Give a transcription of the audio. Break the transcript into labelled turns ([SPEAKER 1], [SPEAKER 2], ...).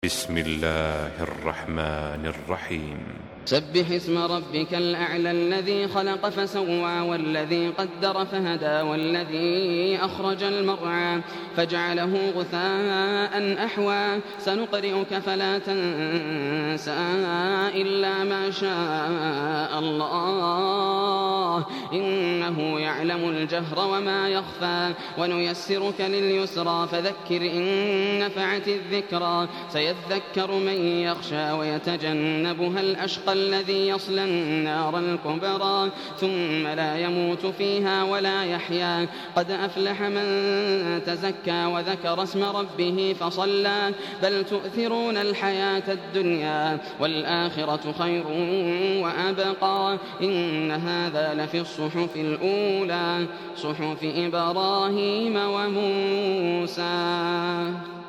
[SPEAKER 1] بسم الله الرحمن الرحيم.
[SPEAKER 2] سبح اسم ربك الأعلى الذي خلق فسوى والذي قدر فهدى والذي أخرج المرعى فجعله غثاء أحوى سنقرئك فلا تنسى إلا ما شاء الله إنه يعلم الجهر وما يخفى ونيسرك لليسرى فذكر إن نفعت الذكرى سيذكر من يخشى ويتجنبها الأشقى الذي يصلى النار الكبرى ثم لا يموت فيها ولا يحيا قد أفلح من تزكى وذكر اسم ربه فصلى بل تؤثرون الحياة الدنيا والآخرة خير وأبقى إن هذا لفي الصحف الأولى صحف إبراهيم وموسى.